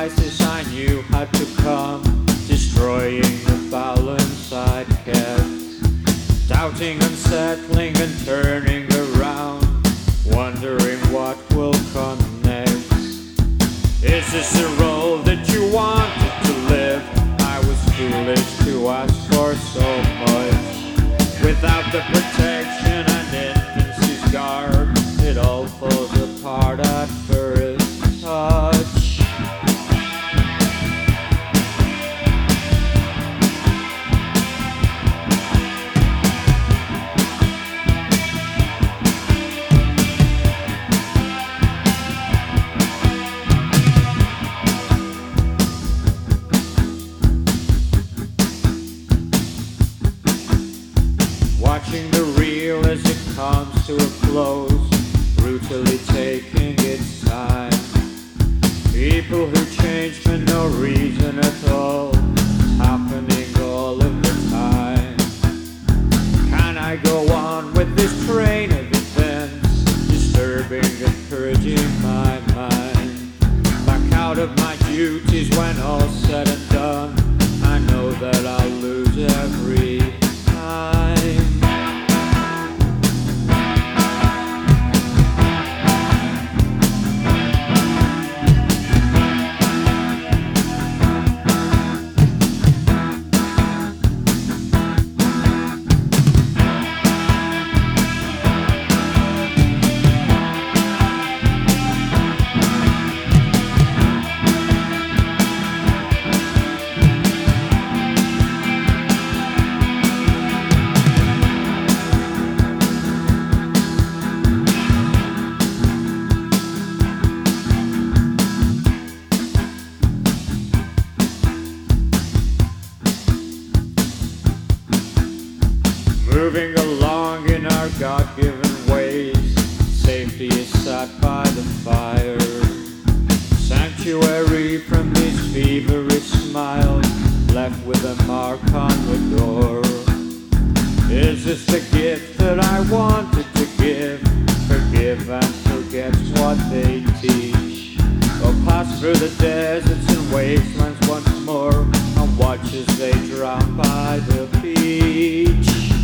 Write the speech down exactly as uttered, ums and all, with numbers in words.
crisis I knew had to come, destroying the balance I'd kept, doubting, unsettling and turning around, wondering what will come next. Is this the role that you wanted to live? I was foolish to ask for so much. Without the protection and infancy's guard, it all falls apart at first touch. Watching the reel as it comes to a close, brutally taking its time. People who change for no reason at all, happening all of the time. Can I go on with this train of events, disturbing and purging my mind? Back out of my duties when all's said and done, I know that I'll lose every time. Moving along in our God-given ways, safety is sat by the fire, sanctuary from these feverish smiles, left with a mark on the door. Is this the gift that I wanted to give? Forgive and forget's what they teach. Or pass through the deserts and wastelands once more, and watch as they drown by the beach.